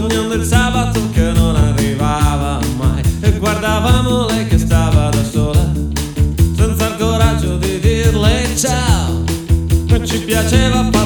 sognando il sabato che non arrivava mai, e guardavamo lei che stava da sola, senza il coraggio di dirle ciao. E ci piaceva